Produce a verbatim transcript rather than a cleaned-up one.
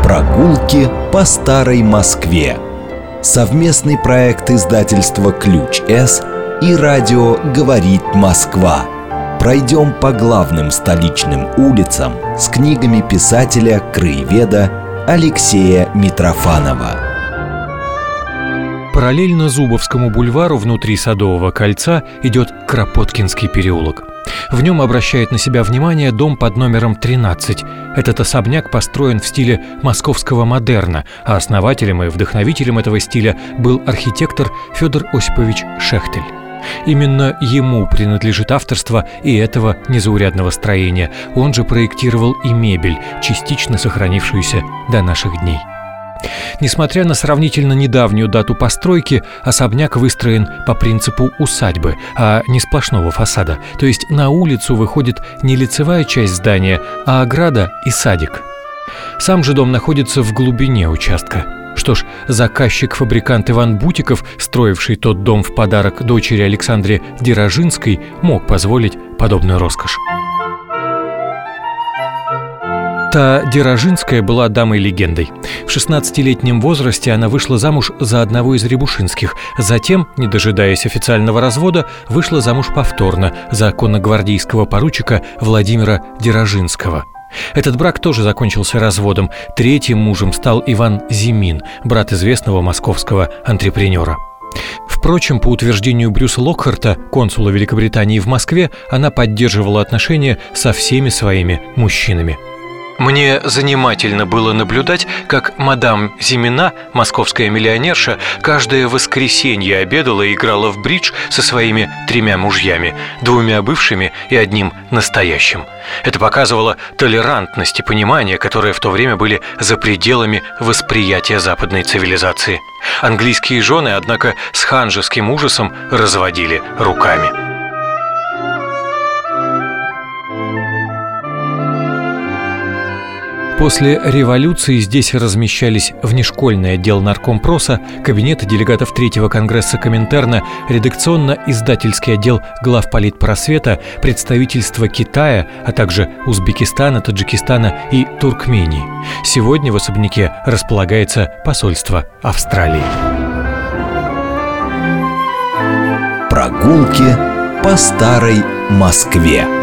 Прогулки по старой Москве. Совместный проект издательства «Ключ-С» и радио «Говорит Москва». Пройдем по главным столичным улицам с книгами писателя-краеведа Алексея Митрофанова. Параллельно Зубовскому бульвару внутри Садового кольца идет Кропоткинский переулок. В нем обращает на себя внимание дом под номером тринадцать. Этот особняк построен в стиле московского модерна, а основателем и вдохновителем этого стиля был архитектор Федор Осипович Шехтель. Именно ему принадлежит авторство и этого незаурядного строения. Он же проектировал и мебель, частично сохранившуюся до наших дней. Несмотря на сравнительно недавнюю дату постройки, особняк выстроен по принципу усадьбы, а не сплошного фасада. То есть на улицу выходит не лицевая часть здания, а ограда и садик. Сам же дом находится в глубине участка. Что ж, заказчик-фабрикант Иван Бутиков, строивший тот дом в подарок дочери Александре Дерожинской, мог позволить подобную роскошь. Та Дерожинская была дамой-легендой. В шестнадцатилетнем возрасте она вышла замуж за одного из Рябушинских. Затем, не дожидаясь официального развода, вышла замуж повторно за конногвардейского поручика Владимира Дерожинского. Этот брак тоже закончился разводом. Третьим мужем стал Иван Зимин, брат известного московского антрепренера. Впрочем, по утверждению Брюса Локхарта, консула Великобритании в Москве, она поддерживала отношения со всеми своими мужчинами. Мне занимательно было наблюдать, как мадам Зимина, московская миллионерша, каждое воскресенье обедала и играла в бридж со своими тремя мужьями, двумя бывшими и одним настоящим. Это показывало толерантность и понимание, которые в то время были за пределами восприятия западной цивилизации. Английские жены, однако, с ханжеским ужасом разводили руками. После революции здесь размещались внешкольный отдел наркомпроса, кабинеты делегатов Третьего конгресса Коминтерна, редакционно-издательский отдел главполитпросвета, представительства Китая, а также Узбекистана, Таджикистана и Туркмении. Сегодня в особняке располагается посольство Австралии. Прогулки по старой Москве.